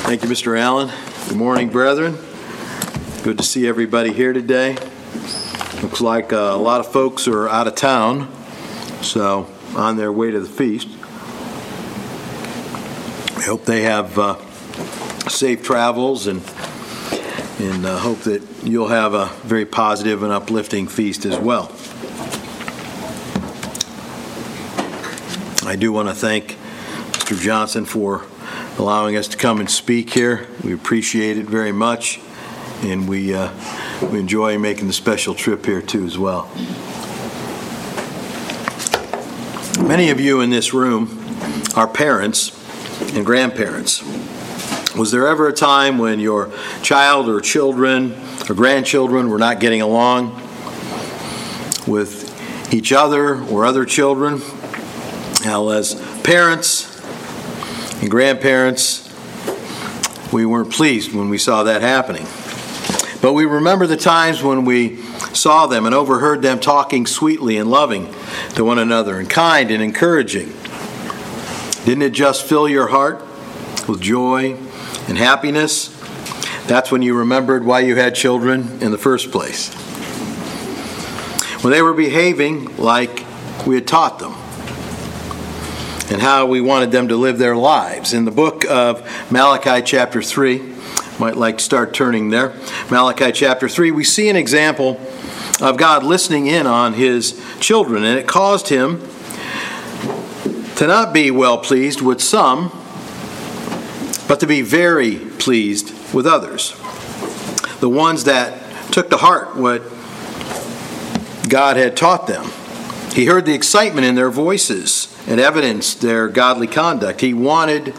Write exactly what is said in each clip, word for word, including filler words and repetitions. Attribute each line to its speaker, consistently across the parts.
Speaker 1: Thank you, Mister Allen. Good morning, brethren. Good to see everybody here today. Looks like uh, a lot of folks are out of town, so on their way to the feast. I hope they have uh, safe travels and and uh, hope that you'll have a very positive and uplifting feast as well. I do want to thank Mister Johnson for allowing us to come and speak here. We appreciate it very much, and we uh, we enjoy making the special trip here too as well. Many of you in this room are parents and grandparents. Was there ever a time when your child or children or grandchildren were not getting along with each other or other children? Now, as parents and grandparents, we weren't pleased when we saw that happening. But we remember the times when we saw them and overheard them talking sweetly and loving to one another and kind and encouraging. Didn't it just fill your heart with joy and happiness? That's when you remembered why you had children in the first place. When they were behaving like we had taught them, and how we wanted them to live their lives. In the book of Malachi chapter three, might like to start turning there. Malachi chapter three, we see an example of God listening in on his children, and it caused him to not be well pleased with some, but to be very pleased with others. The ones that took to heart what God had taught them. He heard the excitement in their voices and evidenced their godly conduct. He wanted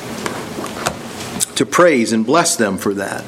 Speaker 1: to praise and bless them for that.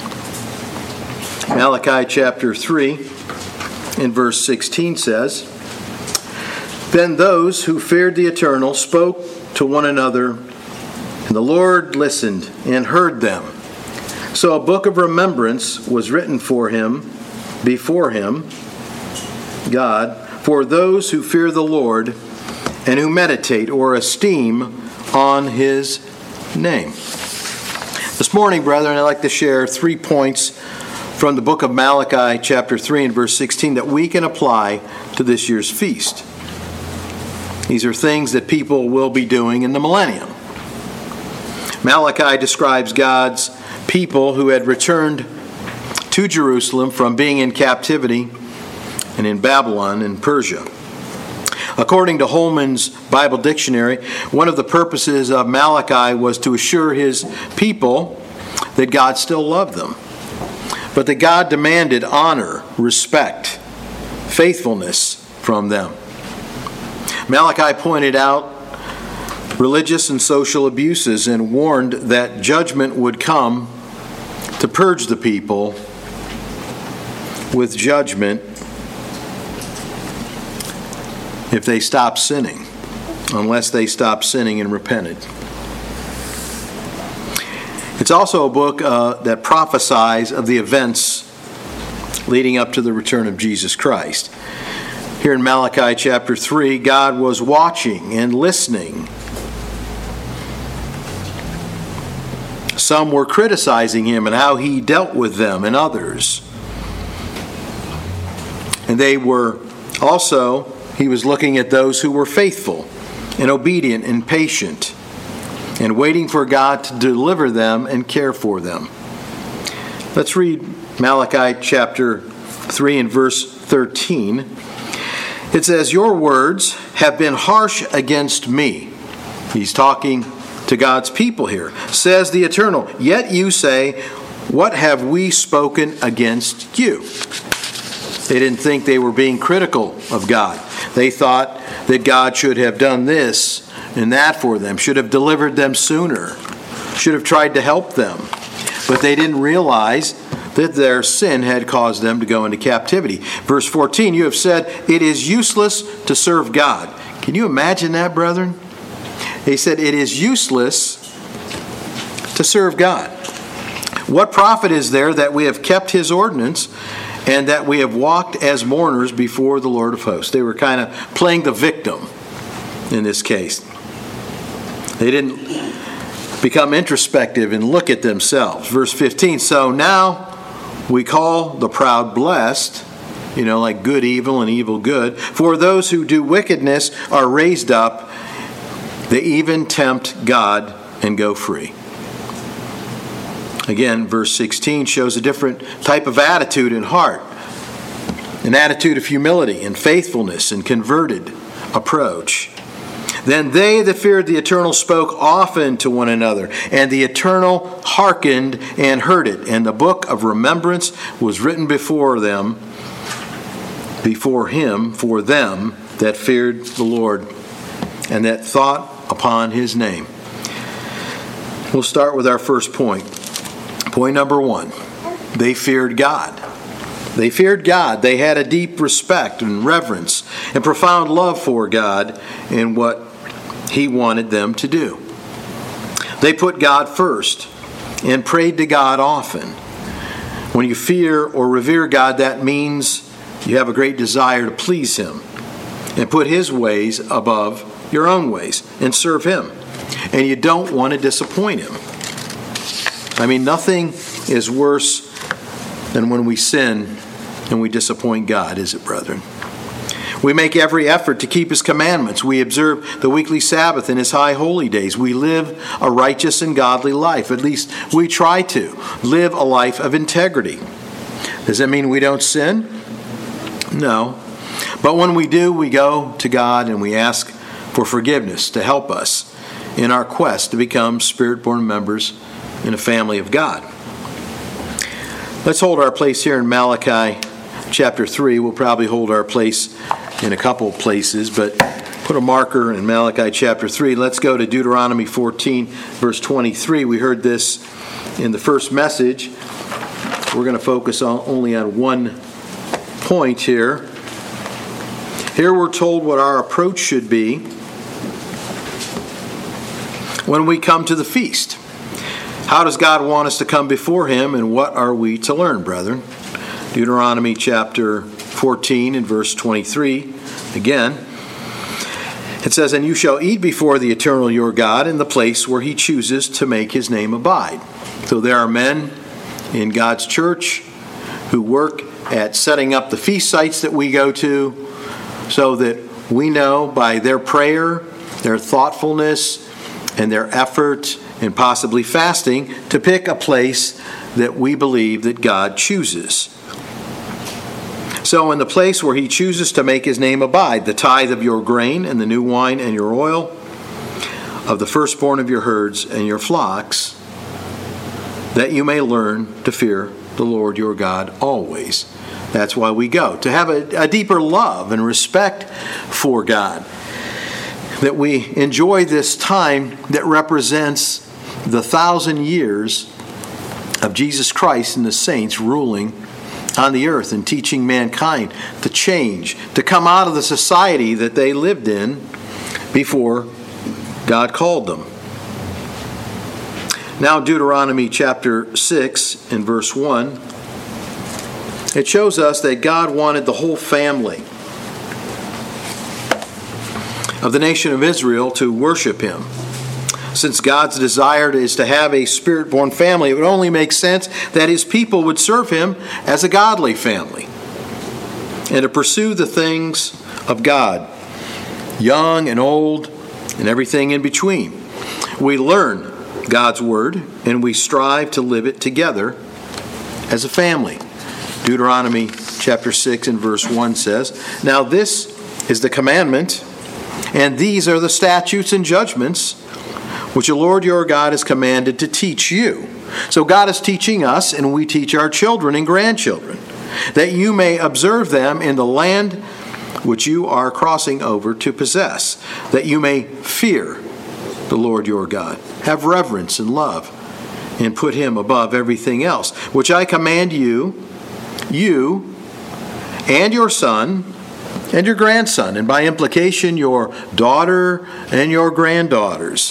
Speaker 1: Malachi chapter three in verse sixteen says, "Then those who feared the Eternal spoke to one another, and the Lord listened and heard them. So a book of remembrance was written for him, before him, God, for those who fear the Lord and who meditate or esteem on his name." This morning, brethren, I'd like to share three points from the book of Malachi, chapter three and verse sixteen, that we can apply to this year's feast. These are things that people will be doing in the millennium. Malachi describes God's people who had returned to Jerusalem from being in captivity and in Babylon and Persia. According to Holman's Bible Dictionary, one of the purposes of Malachi was to assure his people that God still loved them, but that God demanded honor, respect, faithfulness from them. Malachi pointed out religious and social abuses and warned that judgment would come to purge the people with judgment if they stop sinning, unless they stop sinning and repented. It's also a book uh, that prophesies of the events leading up to the return of Jesus Christ. Here in Malachi chapter three, God was watching and listening. Some were criticizing him and how he dealt with them and others. And they were also He was looking at those who were faithful and obedient and patient and waiting for God to deliver them and care for them. Let's read Malachi chapter three and verse thirteen. It says, "Your words have been harsh against me." He's talking to God's people here. "Says the Eternal, yet you say, what have we spoken against you?" They didn't think they were being critical of God. They thought that God should have done this and that for them, should have delivered them sooner, should have tried to help them. But they didn't realize that their sin had caused them to go into captivity. Verse fourteen, "You have said, it is useless to serve God." Can you imagine that, brethren? He said, it is useless to serve God. "What profit is there that we have kept his ordinance and that we have walked as mourners before the Lord of hosts?" They were kind of playing the victim in this case. They didn't become introspective and look at themselves. Verse fifteen, so now we call the proud blessed, you know, like good evil and evil good. For those who do wickedness are raised up. They even tempt God and go free. Again, verse sixteen shows a different type of attitude and heart. An attitude of humility and faithfulness and converted approach. Then they that feared the Eternal spoke often to one another, and the Eternal hearkened and heard it. And the book of remembrance was written before them, before him, for them that feared the Lord, and that thought upon his name. We'll start with our first point. Point number one, they feared God. They feared God. They had a deep respect and reverence and profound love for God and what he wanted them to do. They put God first and prayed to God often. When you fear or revere God, that means you have a great desire to please him and put his ways above your own ways and serve him. And you don't want to disappoint him. I mean, nothing is worse than when we sin and we disappoint God, is it, brethren? We make every effort to keep his commandments. We observe the weekly Sabbath and his high holy days. We live a righteous and godly life. At least we try to live a life of integrity. Does that mean we don't sin? No. But when we do, we go to God and we ask for forgiveness to help us in our quest to become Spirit-born members in a family of God. Let's hold our place here in Malachi chapter three. We'll probably hold our place in a couple of places, but put a marker in Malachi chapter three. Let's go to Deuteronomy fourteen, verse twenty-three. We heard this in the first message. We're going to focus on only on one point here. Here we're told what our approach should be when we come to the feast. How does God want us to come before him, and what are we to learn, brethren? Deuteronomy chapter fourteen and verse twenty-three, again, it says, and you shall eat before the Eternal your God in the place where he chooses to make his name abide. So there are men in God's church who work at setting up the feast sites that we go to so that we know by their prayer, their thoughtfulness, and their effort, and possibly fasting, to pick a place that we believe that God chooses. So in the place where he chooses to make his name abide, the tithe of your grain and the new wine and your oil, of the firstborn of your herds and your flocks, that you may learn to fear the Lord your God always. That's why we go, to have a, a deeper love and respect for God. That we enjoy this time that represents the thousand years of Jesus Christ and the saints ruling on the earth and teaching mankind to change, to come out of the society that they lived in before God called them. Now Deuteronomy chapter six and verse one, it shows us that God wanted the whole family of the nation of Israel to worship him. Since God's desire is to have a Spirit-born family, it would only make sense that his people would serve him as a godly family and to pursue the things of God, young and old and everything in between. We learn God's word and we strive to live it together as a family. Deuteronomy chapter six and verse one says, now this is the commandment, and these are the statutes and judgments which the Lord your God has commanded to teach you. So God is teaching us, and we teach our children and grandchildren, that you may observe them in the land which you are crossing over to possess, that you may fear the Lord your God, have reverence and love, and put him above everything else, which I command you, you and your son and your grandson, and by implication your daughter and your granddaughters,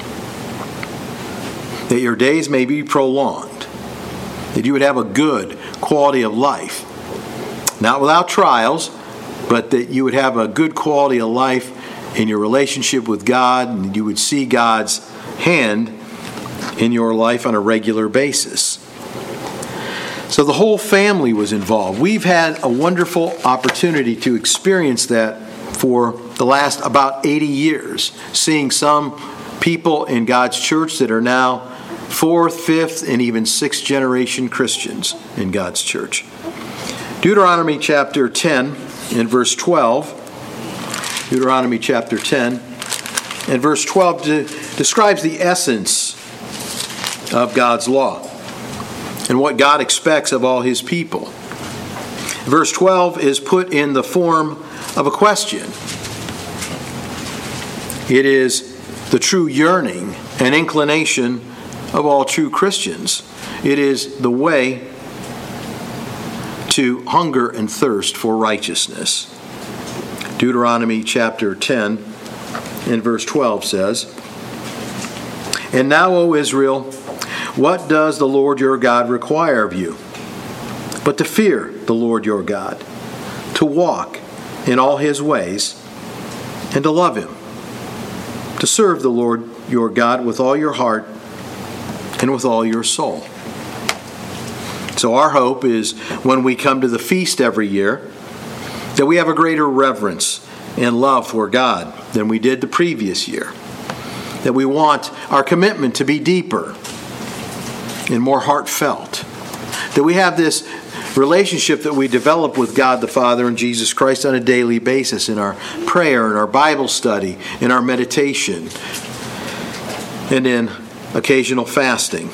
Speaker 1: that your days may be prolonged, that you would have a good quality of life, not without trials, but that you would have a good quality of life in your relationship with God, and you would see God's hand in your life on a regular basis. So the whole family was involved. We've had a wonderful opportunity to experience that for the last about eighty years, seeing some people in God's church that are now fourth, fifth, and even sixth generation Christians in God's church. Deuteronomy chapter ten and verse twelve. Deuteronomy chapter ten and verse twelve de- describes the essence of God's law and what God expects of all His people. Verse twelve is put in the form of a question. It is the true yearning and inclination of all true Christians. It is the way to hunger and thirst for righteousness. Deuteronomy chapter ten and verse twelve says, "And now, O Israel, what does the Lord your God require of you? But to fear the Lord your God, to walk in all His ways, and to love Him, to serve the Lord your God with all your heart and with all your soul." So our hope is when we come to the feast every year, that we have a greater reverence and love for God than we did the previous year. That we want our commitment to be deeper and more heartfelt. That we have this relationship that we develop with God the Father and Jesus Christ on a daily basis in our prayer, in our Bible study, in our meditation, and in occasional fasting.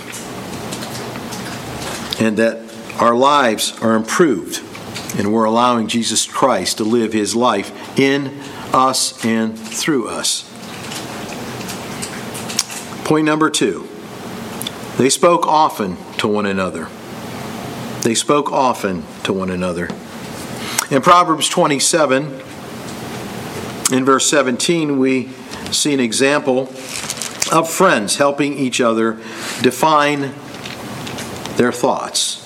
Speaker 1: And that our lives are improved and we're allowing Jesus Christ to live His life in us and through us. Point number two. They spoke often to one another. They spoke often to one another. In Proverbs twenty-seven, in verse seventeen, we see an example of friends helping each other define their thoughts.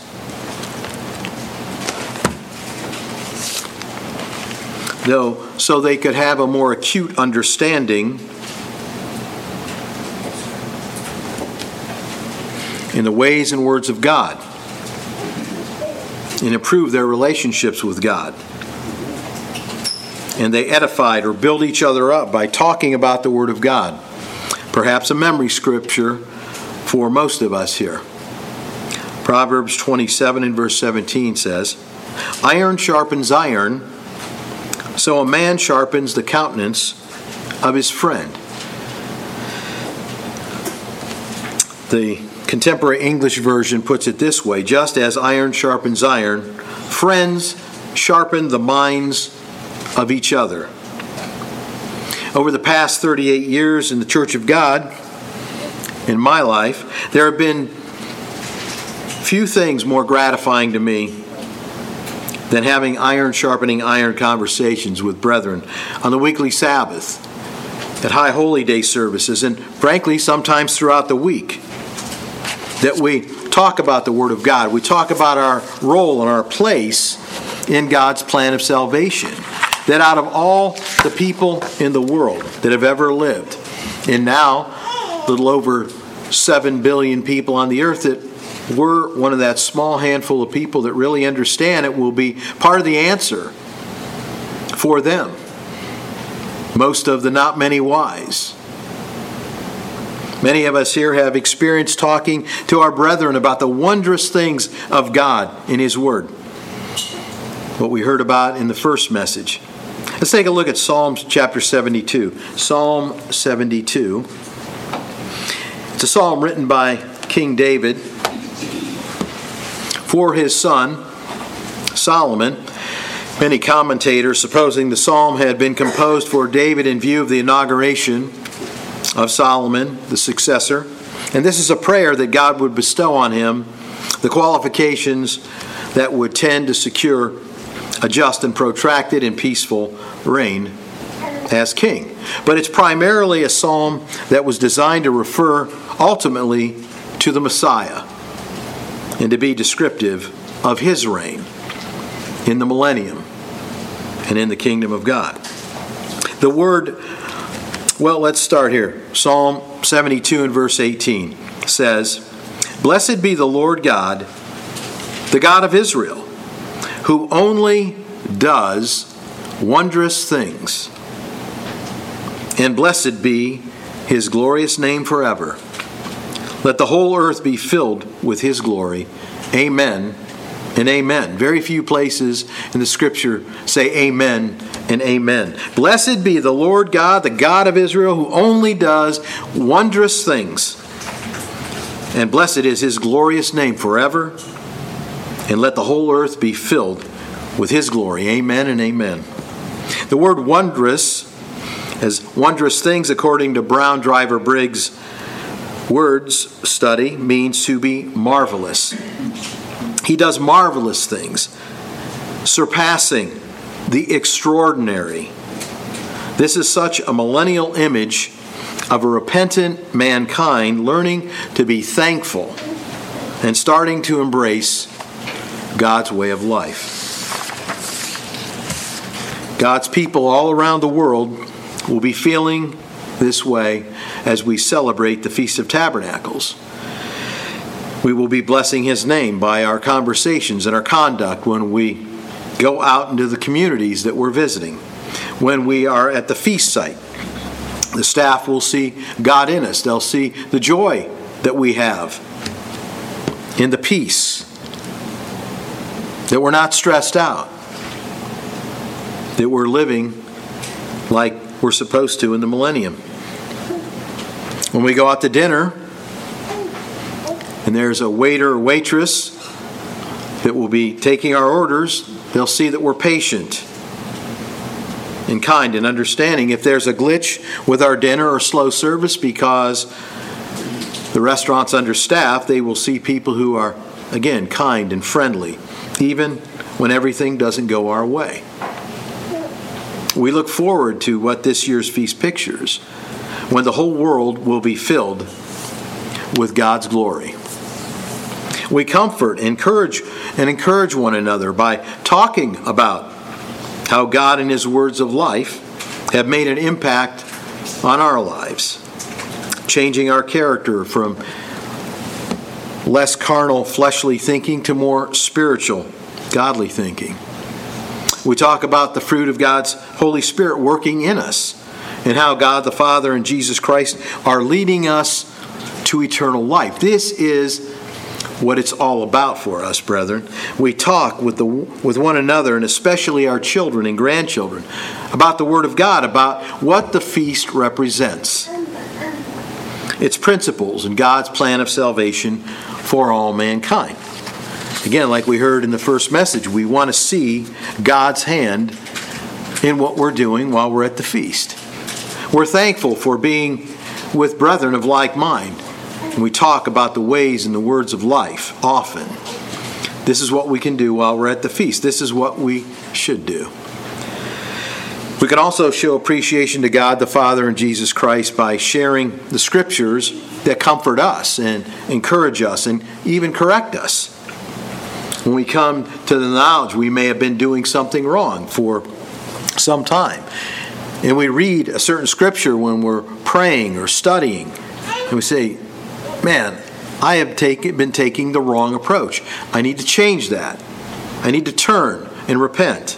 Speaker 1: Though, so they could have a more acute understanding in the ways and words of God, and improve their relationships with God. And they edified or built each other up by talking about the Word of God. Perhaps a memory scripture for most of us here. Proverbs twenty-seven and verse seventeen says, "Iron sharpens iron, so a man sharpens the countenance of his friend." The Contemporary English Version puts it this way: "Just as iron sharpens iron, friends sharpen the minds of each other." Over the past thirty-eight years in the Church of God, in my life, there have been few things more gratifying to me than having iron sharpening iron conversations with brethren on the weekly Sabbath, at High Holy Day services, and frankly, sometimes throughout the week. That we talk about the Word of God. We talk about our role and our place in God's plan of salvation. That out of all the people in the world that have ever lived, and now a little over seven billion people on the earth, that we're one of that small handful of people that really understand it, will be part of the answer for them. Most of the not many wise. Many of us here have experienced talking to our brethren about the wondrous things of God in His Word. What we heard about in the first message. Let's take a look at Psalms chapter seventy-two. Psalm seventy-two. It's a psalm written by King David for his son, Solomon. Many commentators supposing the psalm had been composed for David in view of the inauguration of Solomon, the successor. And this is a prayer that God would bestow on him the qualifications that would tend to secure a just and protracted and peaceful reign as king. But it's primarily a psalm that was designed to refer ultimately to the Messiah and to be descriptive of His reign in the millennium and in the kingdom of God. The word, well, let's start here. Psalm seventy-two and verse eighteen. says, "Blessed be the Lord God, the God of Israel, who only does wondrous things. And blessed be his glorious name forever. Let the whole earth be filled with his glory. Amen and amen." Very few places in the Scripture say amen and amen. Blessed be the Lord God, the God of Israel, who only does wondrous things. And blessed is his glorious name forever. And let the whole earth be filled with his glory. Amen and amen. The word wondrous, as wondrous things according to Brown Driver Briggs' words study, means to be marvelous. He does marvelous things, surpassing the extraordinary. This is such a millennial image of a repentant mankind learning to be thankful and starting to embrace God's way of life. God's people all around the world will be feeling this way as we celebrate the Feast of Tabernacles. We will be blessing his name by our conversations and our conduct when we go out into the communities that we're visiting. When we are at the feast site, the staff will see God in us. They'll see the joy that we have in the peace, that we're not stressed out, that we're living like we're supposed to in the millennium. When we go out to dinner and there's a waiter or waitress that will be taking our orders, they'll see that we're patient and kind and understanding. If there's a glitch with our dinner or slow service because the restaurant's understaffed, they will see people who are, again, kind and friendly, even when everything doesn't go our way. We look forward to what this year's feast pictures, when the whole world will be filled with God's glory. We comfort, encourage, and encourage one another by talking about how God and his words of life have made an impact on our lives, changing our character from less carnal, fleshly thinking to more spiritual, godly thinking. We talk about the fruit of God's Holy Spirit working in us and how God the Father and Jesus Christ are leading us to eternal life. This is what it's all about for us, brethren. We talk with the with one another, and especially our children and grandchildren, about the Word of God, about what the feast represents, its principles, and God's plan of salvation for all mankind. Again, like we heard in the first message, we want to see God's hand in what we're doing while we're at the feast. We're thankful for being with brethren of like mind. And we talk about the ways and the words of life often. This is what we can do while we're at the feast. This is what we should do. We can also show appreciation to God the Father and Jesus Christ by sharing the Scriptures that comfort us and encourage us and even correct us. When we come to the knowledge we may have been doing something wrong for some time, and we read a certain Scripture when we're praying or studying, and we say, man, I have take, been taking the wrong approach. I need to change that. I need to turn and repent.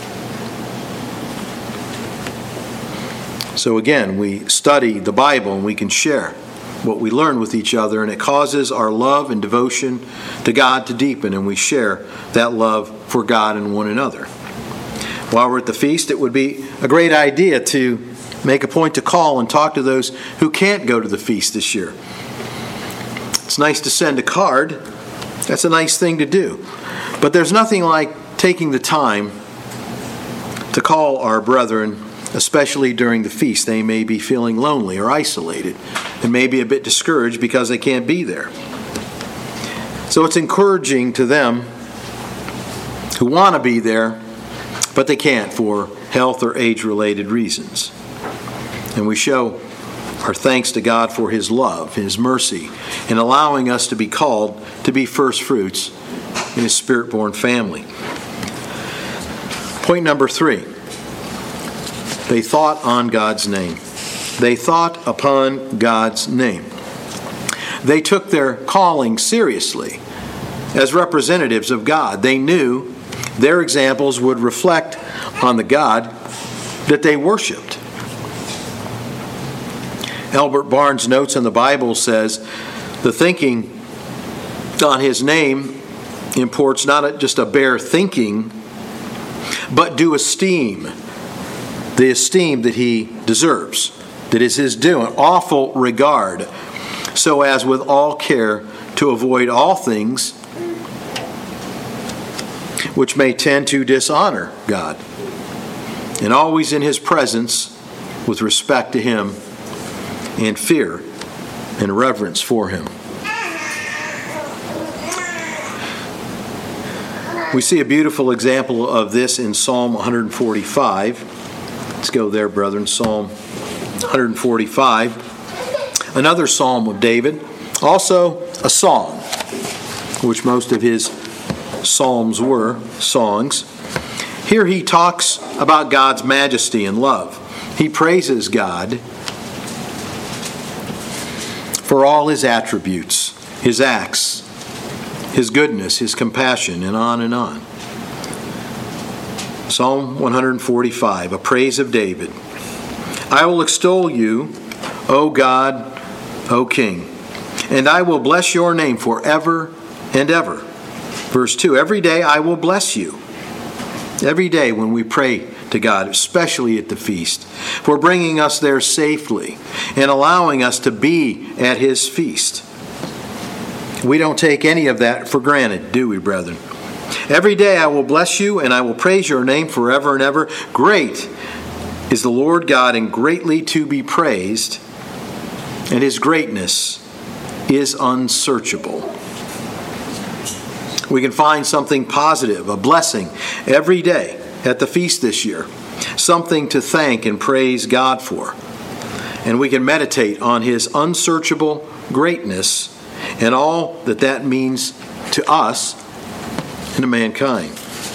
Speaker 1: So again, we study the Bible and we can share what we learn with each other, and it causes our love and devotion to God to deepen, and we share that love for God and one another. While we're at the feast, it would be a great idea to make a point to call and talk to those who can't go to the feast this year. It's nice to send a card. That's a nice thing to do. But there's nothing like taking the time to call our brethren, especially during the feast. They may be feeling lonely or isolated and may be a bit discouraged because they can't be there. So it's encouraging to them who want to be there, but they can't for health or age-related reasons. And we show our thanks to God for his love, his mercy, in allowing us to be called to be first fruits in his Spirit-born family. Point number three. They thought on God's name. They thought upon God's name. They took their calling seriously as representatives of God. They knew their examples would reflect on the God that they worshiped. Albert Barnes' notes on the Bible says, the thinking on his name imports not just a bare thinking, but due esteem, the esteem that he deserves, that is his due, an awful regard, so as with all care to avoid all things which may tend to dishonor God, and always in his presence with respect to him and fear and reverence for him. We see a beautiful example of this in Psalm one forty-five. Let's go there, brethren. Psalm one forty-five. Another psalm of David. Also a song, which most of his psalms were songs. Here he talks about God's majesty and love. He praises God for all his attributes, his acts, his goodness, his compassion, and on and on. Psalm one forty-five, a praise of David. I will extol you, O God, O King, and I will bless your name forever and ever. Verse two, every day I will bless you. Every day when we pray to God, especially at the feast, for bringing us there safely and allowing us to be at his feast. We don't take any of that for granted, do we, brethren? Every day I will bless you and I will praise your name forever and ever. Great is the Lord God and greatly to be praised, and his greatness is unsearchable. We can find something positive, a blessing, every day at the feast this year. Something to thank and praise God for. And we can meditate on his unsearchable greatness and all that that means to us and to mankind.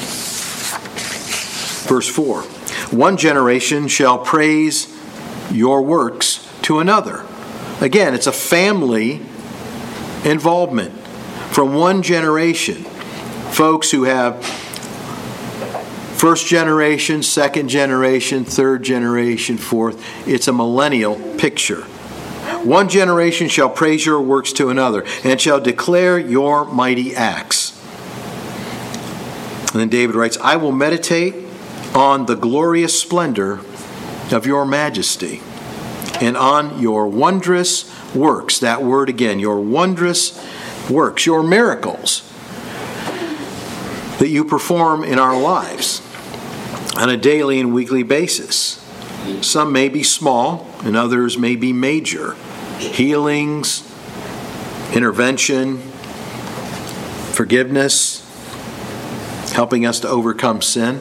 Speaker 1: Verse four, one generation shall praise your works to another. Again, it's a family involvement. From one generation, folks who have first generation, second generation, third generation, fourth, it's a millennial picture. One generation shall praise your works to another, and shall declare your mighty acts. And then David writes, I will meditate on the glorious splendor of your majesty, and on your wondrous works. That word again, your wondrous works, your miracles that you perform in our lives on a daily and weekly basis. Some may be small and others may be major. Healings, intervention, forgiveness, helping us to overcome sin.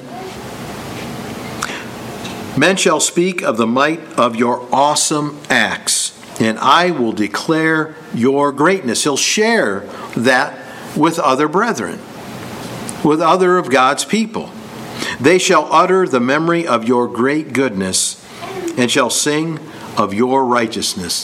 Speaker 1: Men shall speak of the might of your awesome acts, and I will declare your greatness. He'll share that with other brethren, with other of God's people. They shall utter the memory of your great goodness, and shall sing of your righteousness.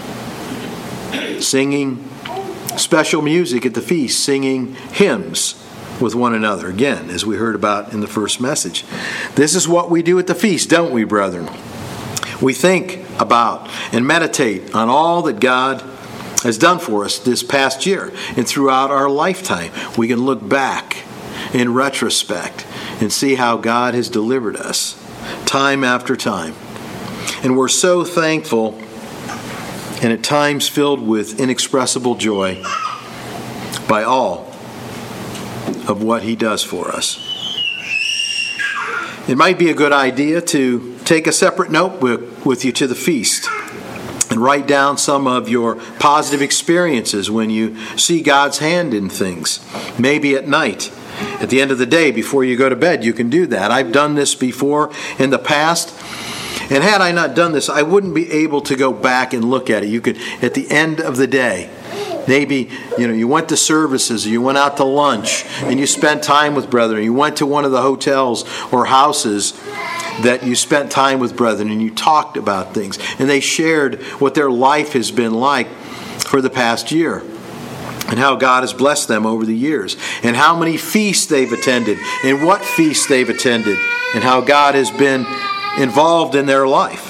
Speaker 1: Singing special music at the feast, singing hymns with one another. Again, as we heard about in the first message. This is what we do at the feast, don't we, brethren? We think about and meditate on all that God has done for us this past year and throughout our lifetime. We can look back in retrospect and see how God has delivered us time after time. And we're so thankful and at times filled with inexpressible joy by all of what he does for us. It might be a good idea to take a separate notebook with you to the feast and write down some of your positive experiences when you see God's hand in things. Maybe at night, at the end of the day, before you go to bed, you can do that. I've done this before in the past. And had I not done this, I wouldn't be able to go back and look at it. You could, at the end of the day, maybe, you know, you went to services, or you went out to lunch, and you spent time with brethren. You went to one of the hotels or houses that you spent time with brethren and you talked about things, and they shared what their life has been like for the past year, and how God has blessed them over the years, and how many feasts they've attended, and what feasts they've attended, and how God has been involved in their life.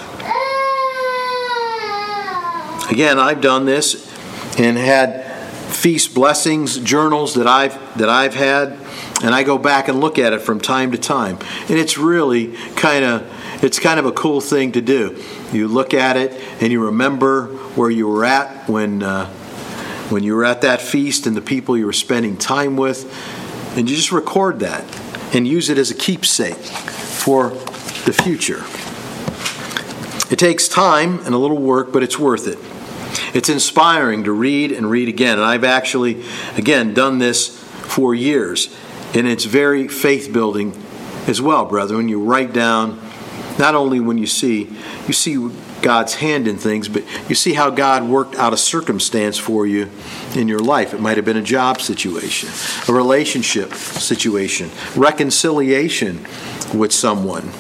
Speaker 1: Again, I've done this and had feast blessings journals that I've that I've had, and I go back and look at it from time to time, and it's really kind of it's kind of a cool thing to do. You look at it and you remember where you were at when uh, when you were at that feast and the people you were spending time with, and you just record that and use it as a keepsake for the future. It takes time and a little work, but it's worth it. It's inspiring to read and read again. And I've actually, again, done this for years. And it's very faith-building as well, brethren. You write down, not only when you see, you see God's hand in things, but you see how God worked out a circumstance for you in your life. It might have been a job situation, a relationship situation, reconciliation with someone,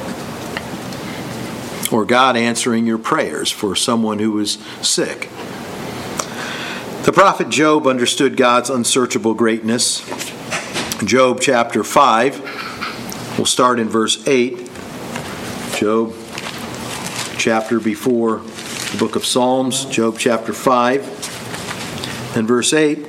Speaker 1: or God answering your prayers for someone who was sick. The prophet Job understood God's unsearchable greatness. Job chapter five, we'll start in verse eight. Job chapter before the book of Psalms, Job chapter five and verse eight.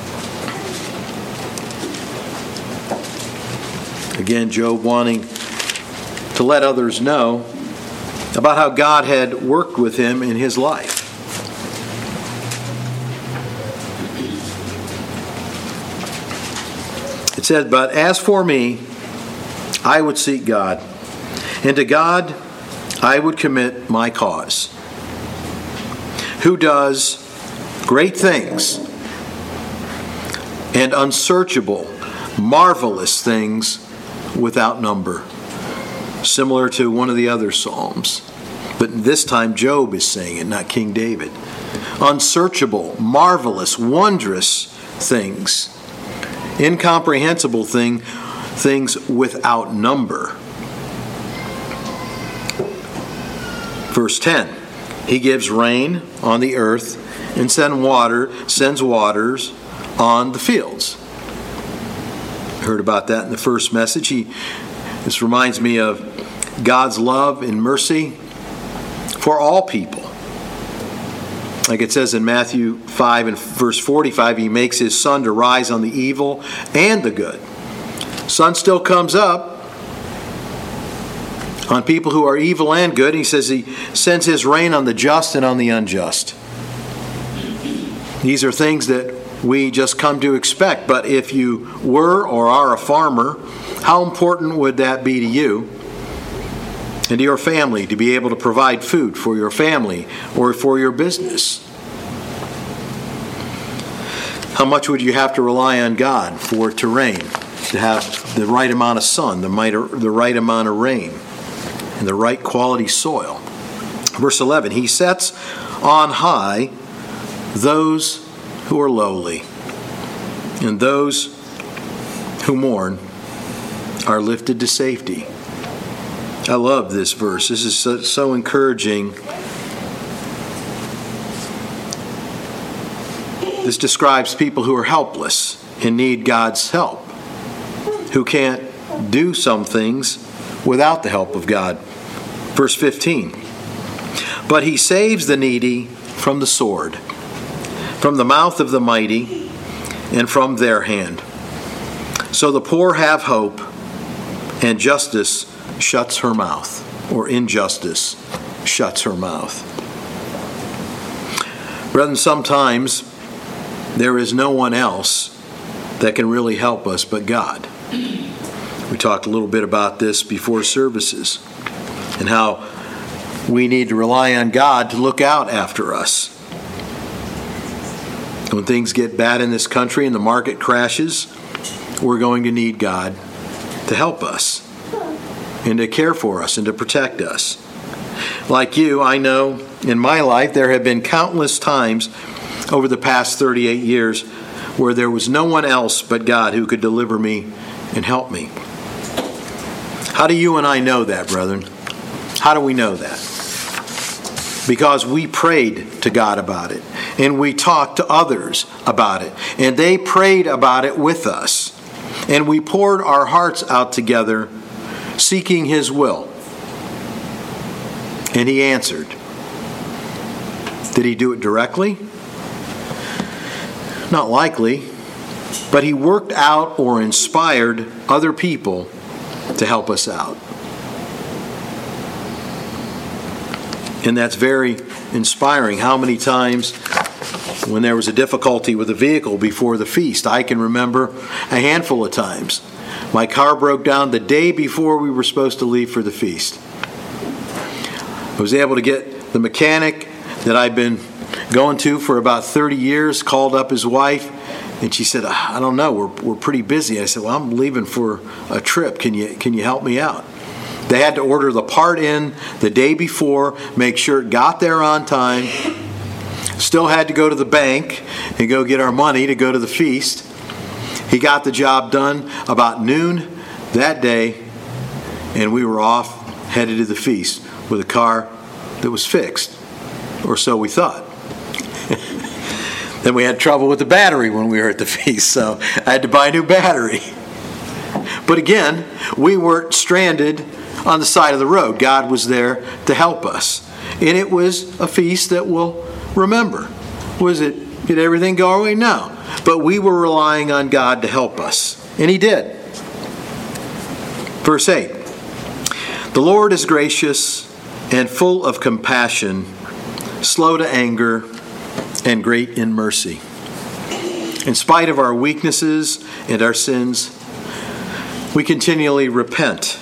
Speaker 1: Again, Job wanting to let others know about how God had worked with him in his life. It said, "But as for me, I would seek God, and to God I would commit my cause, who does great things and unsearchable, marvelous things without number." Similar to one of the other Psalms. But this time Job is saying it, not King David. Unsearchable, marvelous, wondrous things. Incomprehensible thing, things without number. Verse ten. He gives rain on the earth and send water, sends waters on the fields. Heard about that in the first message. He This reminds me of God's love and mercy for all people. Like it says in Matthew five and verse forty-five, He makes His sun to rise on the evil and the good. Sun still comes up on people who are evil and good. He says He sends His rain on the just and on the unjust. These are things that we just come to expect. But if you were or are a farmer, how important would that be to you and to your family to be able to provide food for your family or for your business? How much would you have to rely on God for it to rain, to have the right amount of sun, the right amount of rain, and the right quality soil? Verse eleven, He sets on high those who are lowly, and those who mourn are lifted to safety. I love this verse. This is so, so encouraging. This describes people who are helpless and need God's help, who can't do some things without the help of God. Verse fifteen, But He saves the needy from the sword, from the mouth of the mighty, and from their hand. So the poor have hope, and justice shuts her mouth, or injustice shuts her mouth. Brethren, sometimes there is no one else that can really help us but God. We talked a little bit about this before services, and how we need to rely on God to look out after us. When things get bad in this country and the market crashes, we're going to need God to help us and to care for us and to protect us. Like you, I know in my life there have been countless times over the past thirty-eight years where there was no one else but God who could deliver me and help me. How do you and I know that, brethren? How do we know that? Because we prayed to God about it, and we talked to others about it, and they prayed about it with us, and we poured our hearts out together, seeking His will. And He answered. Did He do it directly? Not likely, but He worked out or inspired other people to help us out. And that's very inspiring. How many times when there was a difficulty with a vehicle before the feast, I can remember a handful of times. My car broke down the day before we were supposed to leave for the feast. I was able to get the mechanic that I've been going to for about thirty years, called up his wife, and she said, I don't know, we're we're pretty busy. I said, well, I'm leaving for a trip. Can you can you help me out? They had to order the part in the day before, make sure it got there on time. Still had to go to the bank and go get our money to go to the feast. He got the job done about noon that day, and we were off, headed to the feast with a car that was fixed, or so we thought. Then we had trouble with the battery when we were at the feast, so I had to buy a new battery. But again, we weren't stranded on the side of the road. God was there to help us. And it was a feast that we'll remember. Was it, did everything go our way? No. But we were relying on God to help us. And He did. Verse eight. The Lord is gracious and full of compassion, slow to anger, and great in mercy. In spite of our weaknesses and our sins, we continually repent.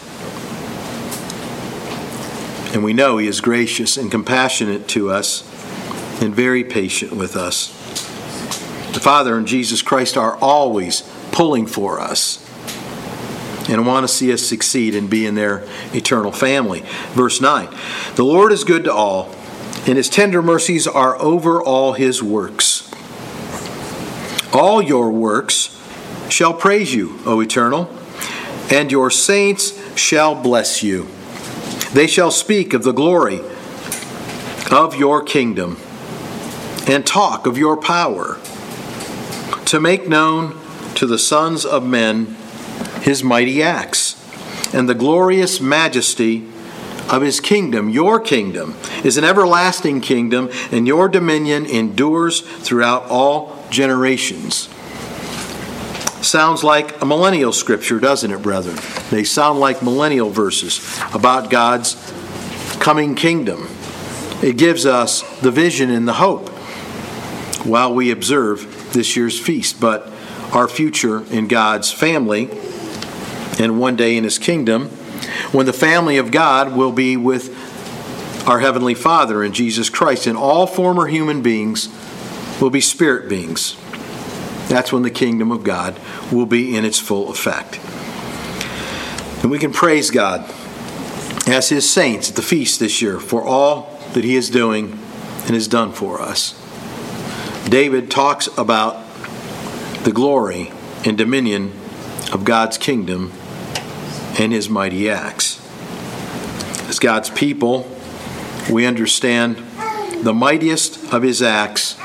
Speaker 1: And we know He is gracious and compassionate to us and very patient with us. The Father and Jesus Christ are always pulling for us and want to see us succeed and be in their eternal family. Verse nine, the Lord is good to all, and His tender mercies are over all His works. All your works shall praise you, O Eternal, and your saints shall bless you. They shall speak of the glory of your kingdom and talk of your power, to make known to the sons of men His mighty acts and the glorious majesty of His kingdom. Your kingdom is an everlasting kingdom, and your dominion endures throughout all generations. Sounds like a millennial scripture, doesn't it, brethren? They sound like millennial verses about God's coming kingdom. It gives us the vision and the hope while we observe this year's feast, but our future in God's family and one day in His kingdom, when the family of God will be with our Heavenly Father and Jesus Christ, and all former human beings will be spirit beings. That's when the kingdom of God will be in its full effect. And we can praise God as His saints at the feast this year for all that He is doing and has done for us. David talks about the glory and dominion of God's kingdom and His mighty acts. As God's people, we understand the mightiest of His acts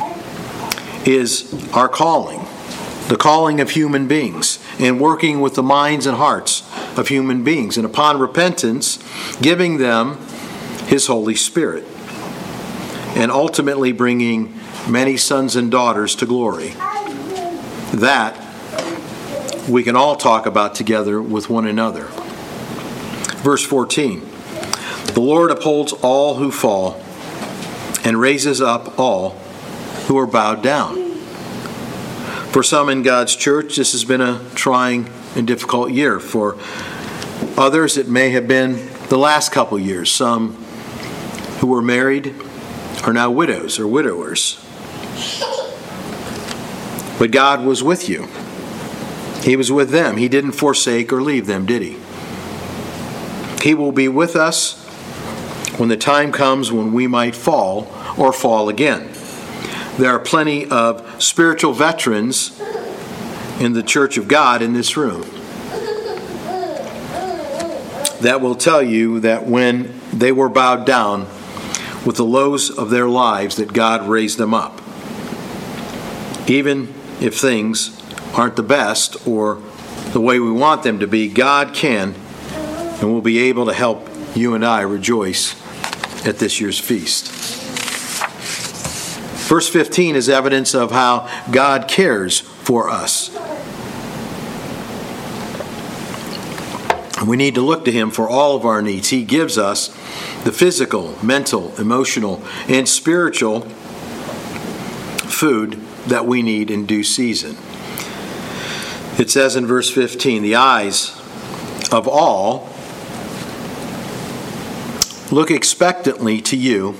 Speaker 1: is our calling, the calling of human beings, and working with the minds and hearts of human beings, and upon repentance, giving them His Holy Spirit, and ultimately bringing many sons and daughters to glory. That we can all talk about together with one another. Verse fourteen, the Lord upholds all who fall and raises up all who are bowed down. For some in God's church, this has been a trying and difficult year. For others, it may have been the last couple years. Some who were married are now widows or widowers. But God was with you. He was with them. He didn't forsake or leave them, did He? He will be with us when the time comes when we might fall or fall again. There are plenty of spiritual veterans in the church of God in this room. that will tell you that when they were bowed down with the lows of their lives, that God raised them up. Even if things aren't the best or the way we want them to be, God can and will be able to help you and I rejoice at this year's feast. Verse fifteen is evidence of how God cares for us. We need to look to Him for all of our needs. He gives us the physical, mental, emotional, and spiritual food that we need in due season. It says in verse fifteen, the eyes of all look expectantly to you,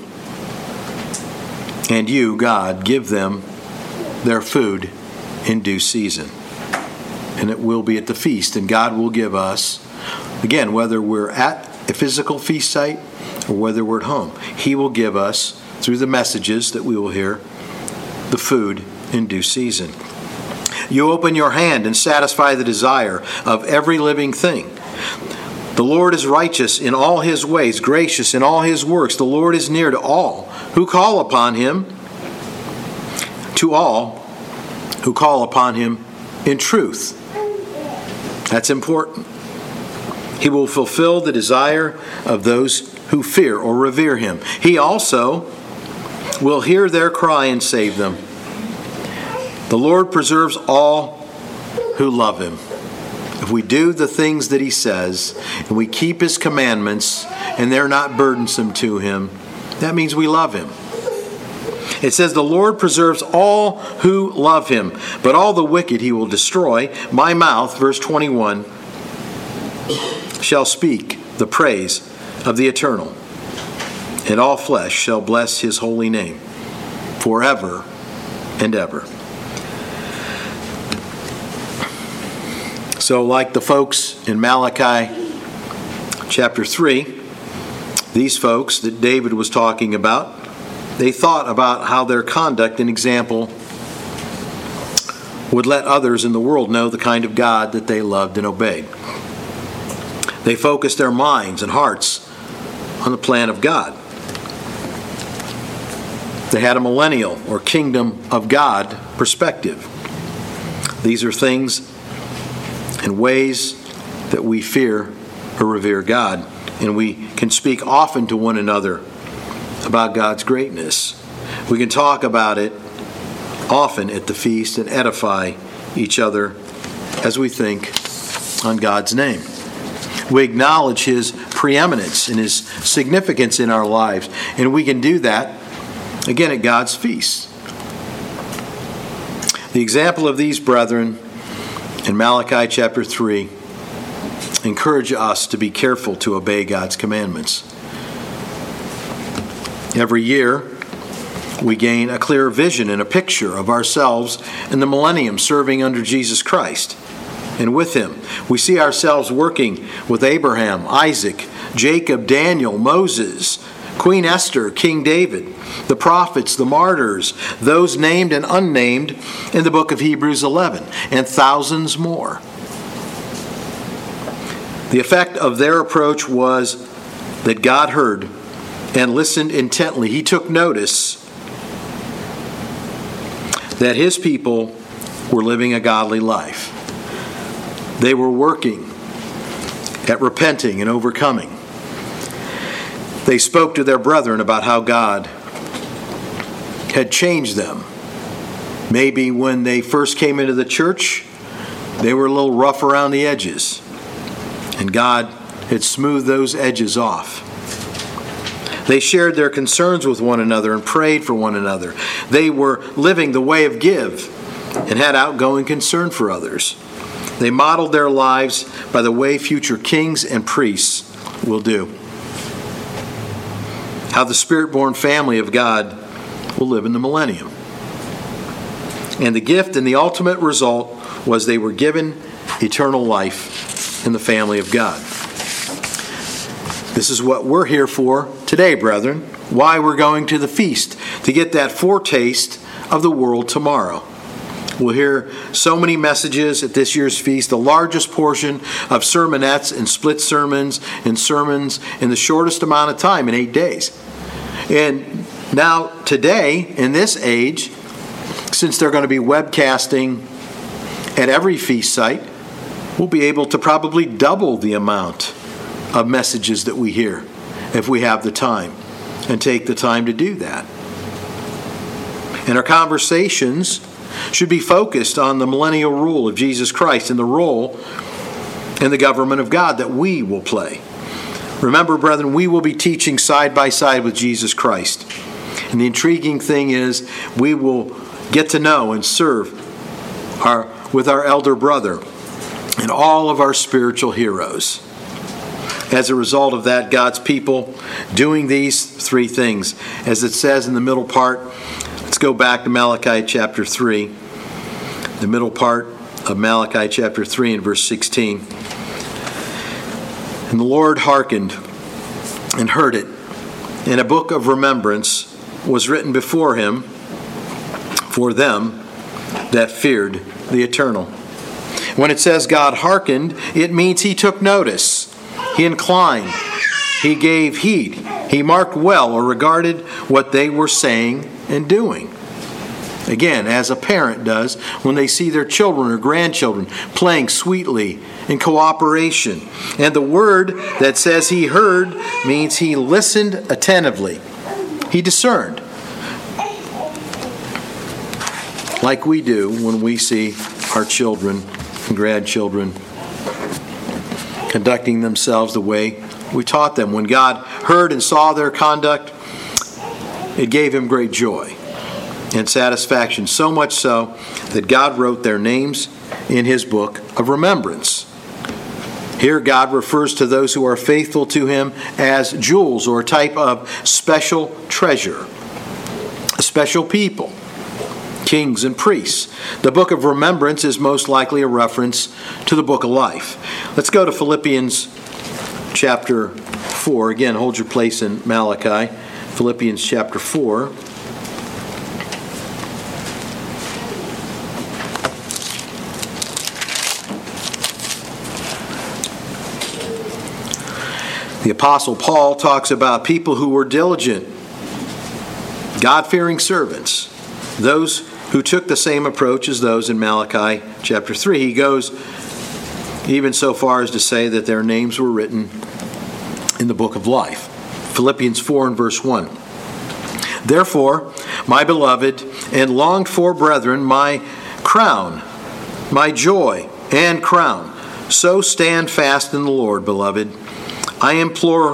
Speaker 1: and you, God, give them their food in due season. And it will be at the feast, and God will give us, again, whether we're at a physical feast site or whether we're at home, He will give us, through the messages that we will hear, the food in due season. You open your hand and satisfy the desire of every living thing. The Lord is righteous in all His ways, gracious in all His works. The Lord is near to all who call upon Him, to all who call upon Him in truth. That's important. He will fulfill the desire of those who fear or revere Him. He also will hear their cry and save them. The Lord preserves all who love Him. If we do the things that He says, and we keep His commandments, and they're not burdensome to Him, that means we love Him. It says, the Lord preserves all who love Him, but all the wicked He will destroy. My mouth, verse twenty-one, shall speak the praise of the Eternal, and all flesh shall bless His holy name forever and ever. So like the folks in Malachi chapter three, these folks that David was talking about, they thought about how their conduct and example would let others in the world know the kind of God that they loved and obeyed. They focused their minds and hearts on the plan of God. They had a millennial or kingdom of God perspective. These are things and ways that we fear or revere God, and we can speak often to one another about God's greatness. We can talk about it often at the feast and edify each other as we think on God's name. We acknowledge His preeminence and His significance in our lives, and we can do that, again, at God's feast. The example of these brethren in Malachi chapter three encourage us to be careful to obey God's commandments. Every year, we gain a clear vision and a picture of ourselves in the millennium serving under Jesus Christ. And with Him, we see ourselves working with Abraham, Isaac, Jacob, Daniel, Moses, Queen Esther, King David, the prophets, the martyrs, those named and unnamed in the book of Hebrews eleven, and thousands more. The effect of their approach was that God heard and listened intently. He took notice that His people were living a godly life. They were working at repenting and overcoming. They spoke to their brethren about how God had changed them. Maybe when they first came into the church, they were a little rough around the edges, and God had smoothed those edges off. They shared their concerns with one another and prayed for one another. They were living the way of give and had outgoing concern for others. They modeled their lives by the way future kings and priests will do. How the Spirit-born family of God will live in the millennium. And the gift and the ultimate result was they were given eternal life in the family of God. This is what we're here for today, brethren. Why we're going to the feast, to get that foretaste of the world tomorrow. We'll hear so many messages at this year's feast, the largest portion of sermonettes and split sermons and sermons in the shortest amount of time, in eight days. And now, today, in this age, since they're going to be webcasting at every feast site, we'll be able to probably double the amount of messages that we hear if we have the time and take the time to do that. And our conversations should be focused on the millennial rule of Jesus Christ and the role in the government of God that we will play. Remember, brethren, we will be teaching side by side with Jesus Christ. And the intriguing thing is we will get to know and serve our, with our elder brother and all of our spiritual heroes. As a result of that, God's people doing these three things. As it says in the middle part, let's go back to Malachi chapter three. The middle part of Malachi chapter three and verse sixteen. And the Lord hearkened and heard it, and a book of remembrance was written before him for them that feared the Eternal. When it says God hearkened, it means he took notice. He inclined. He gave heed. He marked well or regarded what they were saying and doing. Again, as a parent does when they see their children or grandchildren playing sweetly in cooperation. And the word that says he heard means he listened attentively. He discerned. Like we do when we see our children and grandchildren conducting themselves the way we taught them. When God heard and saw their conduct, it gave him great joy and satisfaction, so much so that God wrote their names in his book of remembrance. Here God refers to those who are faithful to him as jewels, or a type of special treasure, a special people, kings and priests. The book of remembrance is most likely a reference to the book of life. Let's go to Philippians chapter four. Again, hold your place in Malachi. Philippians chapter four. The Apostle Paul talks about people who were diligent, God-fearing servants, those who took the same approach as those in Malachi chapter three. He goes even so far as to say that their names were written in the book of life. Philippians four and verse one. Therefore, my beloved and longed for brethren, my crown, my joy and crown, so stand fast in the Lord, beloved. I implore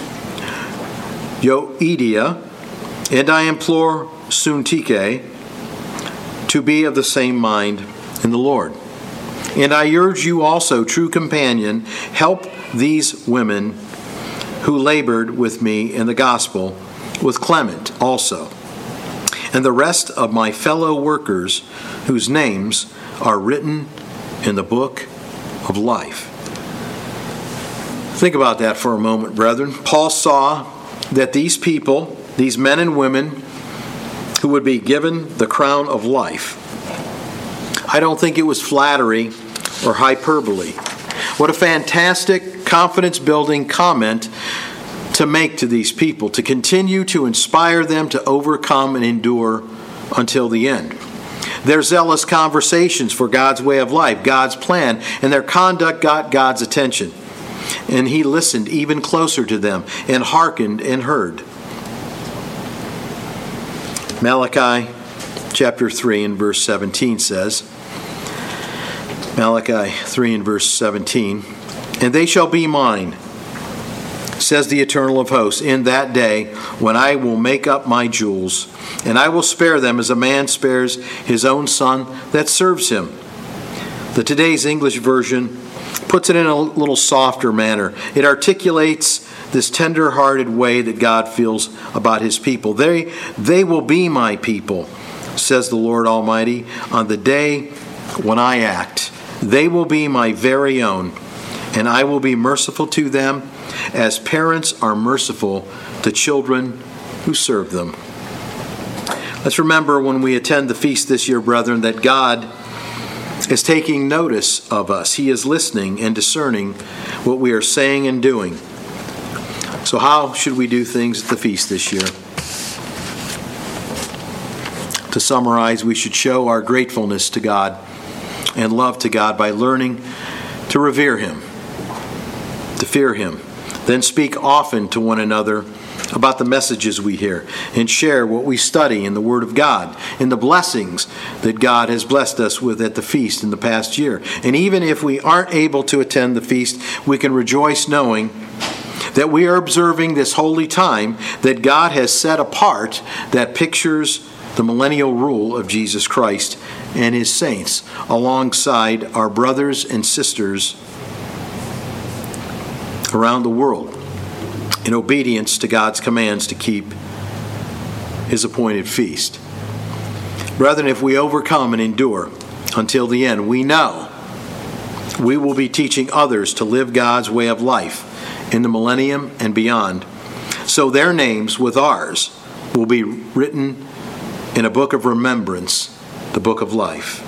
Speaker 1: Euodia, and I implore Syntyche to be of the same mind in the Lord. And I urge you also, true companion, help these women who labored with me in the gospel, with Clement also, and the rest of my fellow workers whose names are written in the book of life. Think about that for a moment, brethren. Paul saw that these people, these men and women who would be given the crown of life, I don't think it was flattery or hyperbole. What a fantastic, confidence-building comment to make to these people, to continue to inspire them to overcome and endure until the end. Their zealous conversations for God's way of life, God's plan, and their conduct got God's attention. And he listened even closer to them and hearkened and heard. Malachi chapter three and verse seventeen says, Malachi three and verse seventeen, and they shall be mine, says the Eternal of hosts, in that day when I will make up my jewels, and I will spare them as a man spares his own son that serves him. The Today's English version puts it in a little softer manner. It articulates this tender-hearted way that God feels about his people. They, they will be my people, says the Lord Almighty, on the day when I act. They will be my very own, and I will be merciful to them as parents are merciful to children who serve them. Let's remember when we attend the feast this year, brethren, that God is taking notice of us. He is listening and discerning what we are saying and doing. So how should we do things at the feast this year? To summarize, we should show our gratefulness to God and love to God by learning to revere Him, to fear Him, then speak often to one another about the messages we hear and share what we study in the Word of God and the blessings that God has blessed us with at the feast in the past year. And even if we aren't able to attend the feast, we can rejoice knowing that we are observing this holy time that God has set apart that pictures the millennial rule of Jesus Christ and His saints alongside our brothers and sisters around the world in obedience to God's commands to keep His appointed feast. Brethren, if we overcome and endure until the end, we know we will be teaching others to live God's way of life in the millennium and beyond, so their names with ours will be written in a book of remembrance, the book of life.